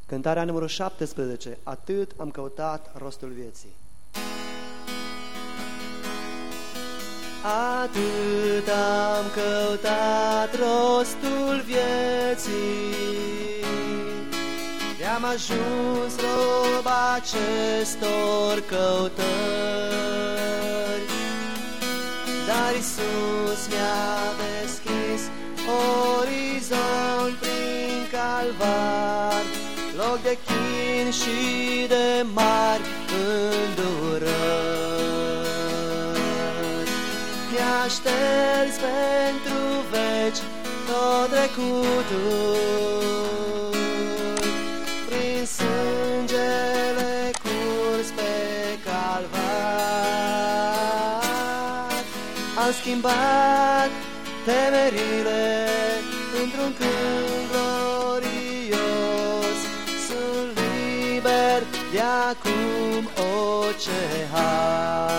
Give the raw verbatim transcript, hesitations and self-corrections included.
Cântarea numărul șaptesprezece. Atât am căutat rostul vieții. Atât am căutat rostul vieții, i-am ajuns rob acestor căutări, dar Iisus mi-a deschis orizont prin calvar, loc de chin și de mari îndurări. Mi-a șters pentru veci tot trecutul, prin sângele curs pe calvar. Am schimbat temerile într-un cânt glorios, sunt liber de acum, o ce har.